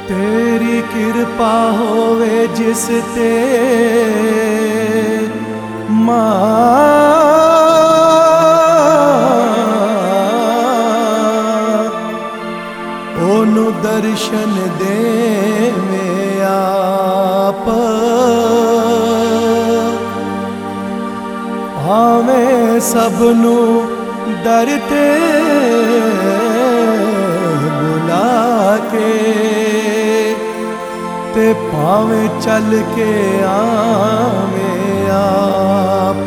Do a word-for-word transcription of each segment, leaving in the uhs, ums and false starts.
तेरी कृपा होवे जिस ते मां ओनु दर्शन देवे आप भावें सबनू दर ते बुला के ते भावें चल के आवे आप।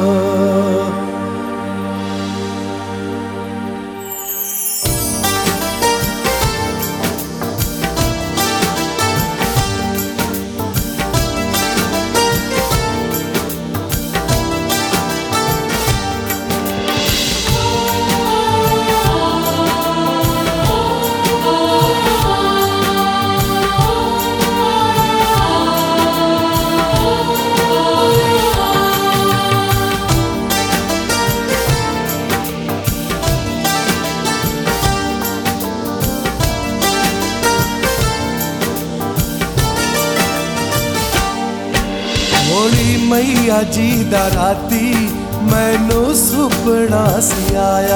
होली मैया जी दा राती मैनू सुपना सी आया।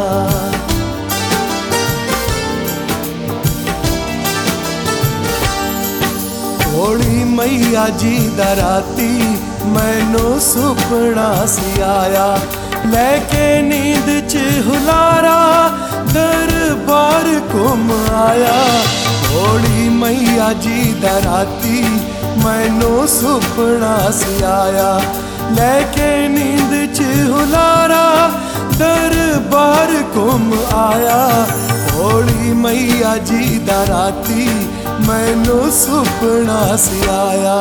होली मैया जी दा राती मैनू सुपना सी आया। लेके नींद च हुलारा दरबार घुम आया। होली मैया जी दा राती मैनू सुपना सी आया। लेके नींद च हुलारा दरबार घुम आया। होली मैया जी दा राती मैनू सुपना सी आया।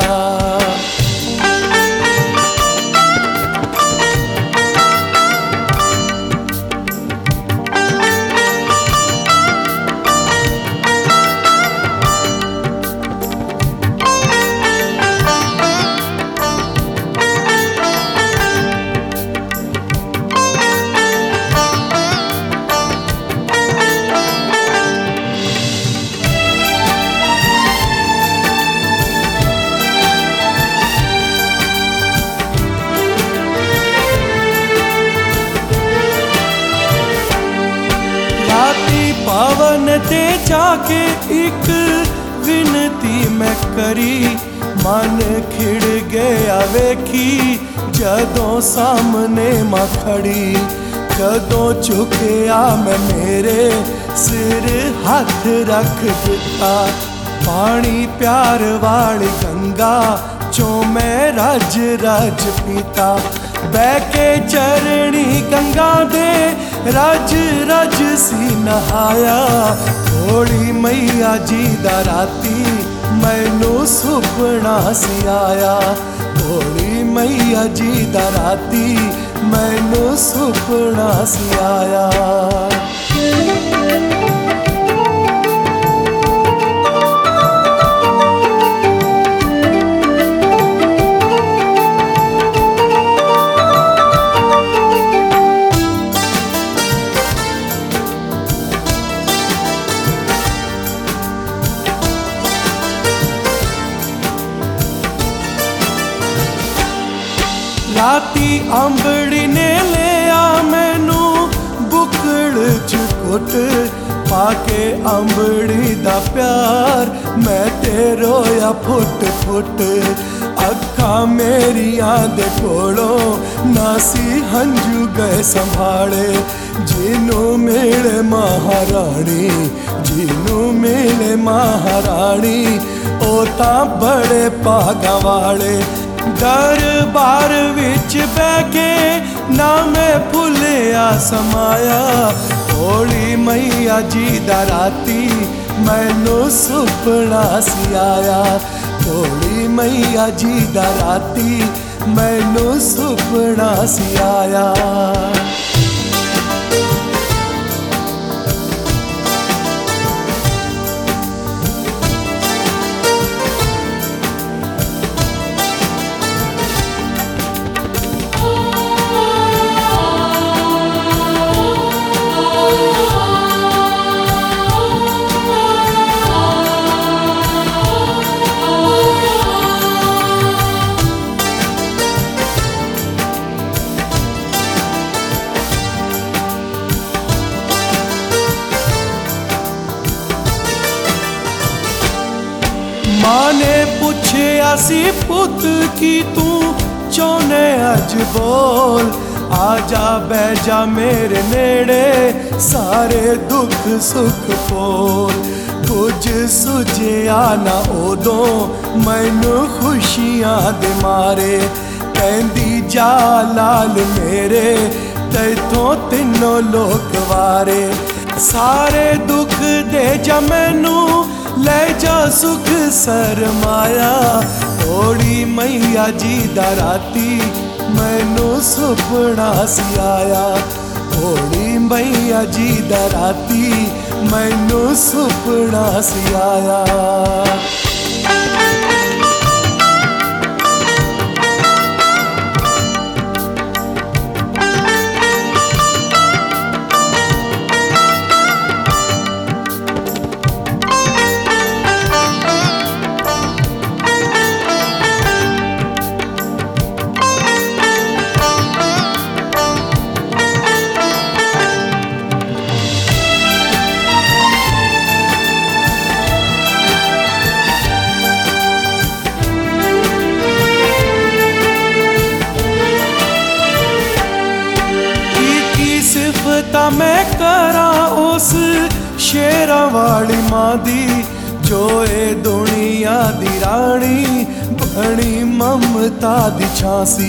पावन ते जाके एक विनती मैं करी। मन खिड़ गया वेखी जदों सामने मां खड़ी। जदों झुकिया मैं मेरे सिर हाथ रख दिता। पानी प्यार वाली गंगा चो मैं रज रज पीता। बह के चरणी गंगा दे रज रज सी नहाया। होली मैया जी दा राती मैनू सुपना सी आया। होली मैया जी दा राती मैनू सुपना सी आया। राती अंबड़ी ने लिया मैनू बुकड़ च घुट। पाके अंबड़ी दा प्यार मैं ते रोया फुट फुट। अखा मेरिया दे कोलों नासी हंजू गए संभाले। जिनू मिले महारानी जिनू मिले महारानी ओ तां बड़े भागा वाले। दरबार विच बह के ना मैं भुलिया समाया। होली मैया जी दा राती मैनू सुपना सी आया। होली मैया जी दा राती मैनू सुपना सी आया। मां ने पुछया सी पुत की तू चाहने अज बोल, आजा बैजा मेरे नेड़े सारे दुख सुख बोल। कुछ सुझिया ना उदों मैनू खुशियां दे मारे, कहंदी जा लाल मेरे तैथों तीनों लोक वारे। सारे दुख दे जा मैनू ले जा सुख सरमाया, थोड़ी मैया जी दा राती मैनू सुपना सी आया। थोड़ी मैया जी दा राती मैनू सुपना सी आया। सिफता मैं करा उस शेरा वाली मां दी, जो ए दुनिया दी रानी बनी ममता दी झांसी।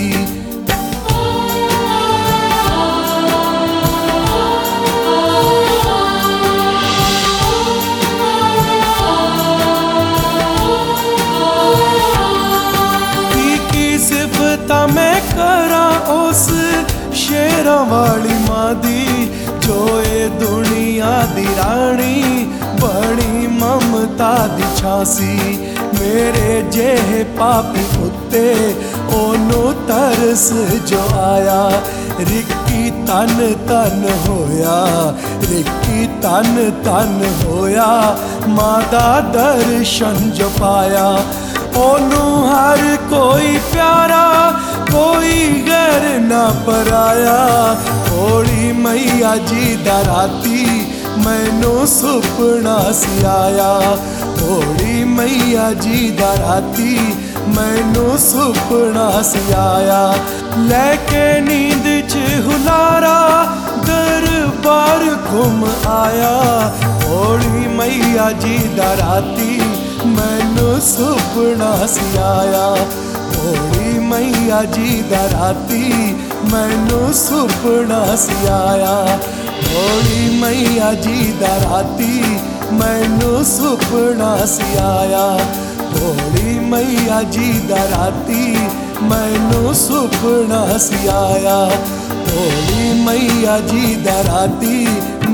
की की सिफता मैं करा उस शेरा वाली मां दी, जो ए दुनिया दी रानी बड़ी ममता दी झांसी। मेरे जेह पापी उत्ते ओनू तरस जो आया, रिक्की तन तन होया, रिक्की तन तन होया, मां दा दर्शन जो पाया। ओनू हर कोई प्यारा कोई गैर ना पराया, थोड़ी मैया जी दा राती मैनू सुपना सी आया। थोड़ी मैया जी दा राती मैनू सुपना सी आया। लेके नींद च हुलारा दरबार घुम आया, थोड़ी मैया जी दा राती मैनू सुपना सी आया। थोड़ी मैया जी दा राती मैनू सुपना सी आया। थोड़ी मैया जी दा राती मैनू सुपना सी आया। थोड़ी मैया जी दा राती मैनू सुपना सी आया। थोड़ी मैया जी दा राती